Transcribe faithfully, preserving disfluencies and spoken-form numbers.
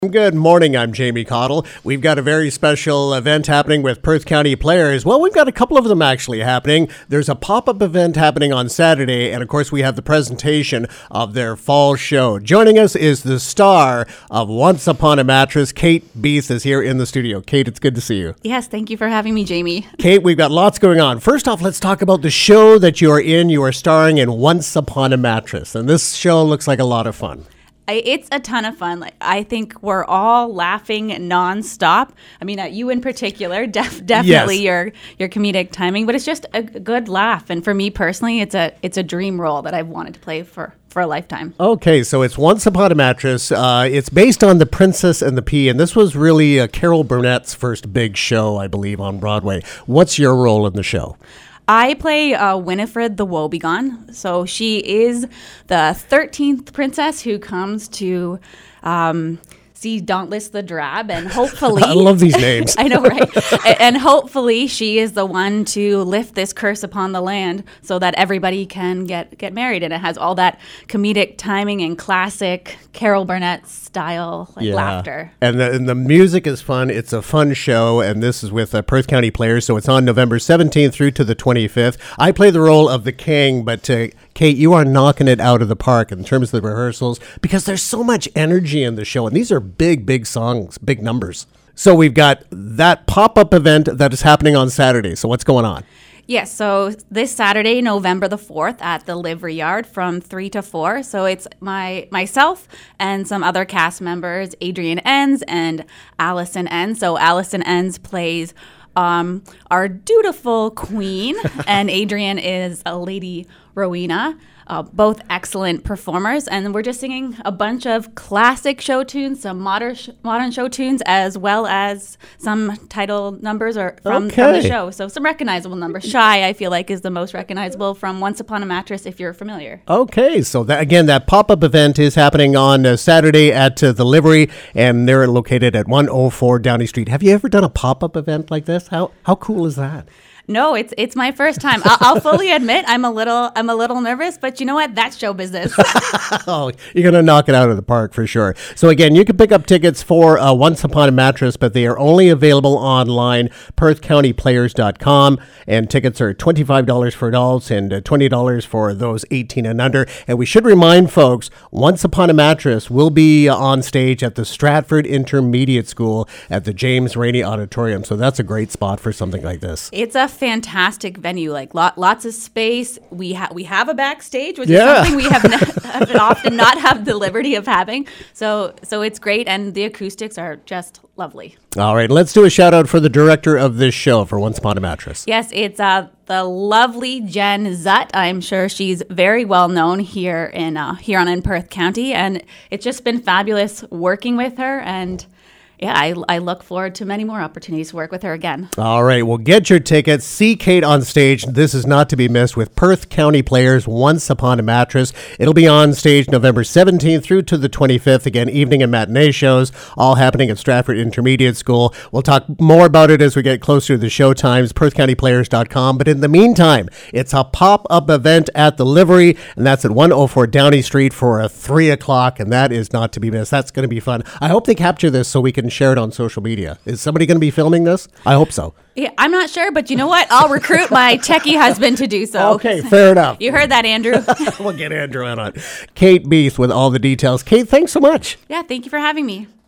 Good morning, I'm Jamie Cottle. We've got a very special event happening with Perth County Players. Well, we've got a couple of them actually happening. There's a pop-up event happening on Saturday, and of course we have the presentation of their fall show. Joining us is the star of Once Upon a Mattress, Kate Beath is here in the studio. Kate, it's good to see you. Yes, thank you for having me, Jamie. Kate, we've got lots going on. First off, let's talk about the show that you are in. You are starring in Once Upon a Mattress, and this show looks like a lot of fun. It's a ton of fun. Like, I think we're all laughing nonstop. I mean, uh, you in particular, def- definitely Yes. your your comedic timing, but it's just a g- good laugh. And for me personally, it's a it's a dream role that I've wanted to play for, for a lifetime. Okay, so it's Once Upon a Mattress. Uh, it's based on The Princess and the Pea, and this was really uh, Carol Burnett's first big show, I believe, on Broadway. What's your role in the show? I play uh, Winifred the Woebegone. So she is the thirteenth princess who comes to um, see Dauntless the Drab, and hopefully... I love these names. I know, right? And hopefully she is the one to lift this curse upon the land so that everybody can get, get married. And it has all that comedic timing and classic Carol Burnett style like, Yeah. laughter. And the, and the music is fun. It's a fun show, and this is with uh, Perth County Players, so it's on November seventeenth through to the twenty-fifth. I play the role of the king, but uh, Kate, you are knocking it out of the park in terms of the rehearsals because there's so much energy in the show, and these are big, big songs, big numbers. So we've got that pop-up event that is happening on Saturday. So what's going on? Yes, so this Saturday, November the fourth, at the Livery Yard from three to four. So it's my myself and some other cast members, Adrian Enns and Allison Enns. So Allison Enns plays um, our dutiful queen, and Adrian is a Lady Rowena. Uh, both excellent performers, and we're just singing a bunch of classic show tunes, some modern sh- modern show tunes, as well as some title numbers or from, Okay. from the show. So some recognizable numbers. Shy, I feel like, is the most recognizable from Once Upon a Mattress, if you're familiar. Okay, so that, again, that pop-up event is happening on uh, Saturday at uh, the Livery, and they're located at one oh four Downey Street. Have you ever done a pop-up event like this? How how cool is that? No, it's it's my first time. I'll, I'll fully admit I'm a little I'm a little nervous, but you know what? That's show business. Oh, you're going to knock it out of the park for sure. So again, you can pick up tickets for uh, Once Upon a Mattress, but they are only available online, perth county players dot com, and tickets are twenty-five dollars for adults and uh, twenty dollars for those eighteen and under. And we should remind folks, Once Upon a Mattress will be uh, on stage at the Stratford Intermediate School at the James Rainey Auditorium. So that's a great spot for something like this. It's a fantastic venue, like lot, lots of space. We have we have a backstage, which Yeah. is something we have, ne- have often not have the liberty of having. So so it's great, and the acoustics are just lovely. All right, let's do a shout out for the director of this show for Once Upon a Mattress. Yes, it's uh, the lovely Jen Zutt. I'm sure she's very well known here in uh, here on in Perth County, and it's just been fabulous working with her. And yeah, I, I look forward to many more opportunities to work with her again. All right, well, get your tickets. See Kate on stage. This is not to be missed with Perth County Players, Once Upon a Mattress. It'll be on stage November seventeenth through to the twenty-fifth. Again, evening and matinee shows, all happening at Stratford Intermediate School. We'll talk more about it as we get closer to the show times, perth county players dot com. But in the meantime, it's a pop-up event at the Livery, and that's at one oh four Downey Street for a three o'clock, and that is not to be missed. That's going to be fun. I hope they capture this so we can share it on social media. Is somebody going to be filming this? I hope so. Yeah, I'm not sure, but you know what? I'll recruit my techie husband to do so. Okay, fair enough. You heard that, Andrew. We'll get Andrew in on it. Kate Beath with all the details. Kate, thanks so much. Yeah, thank you for having me.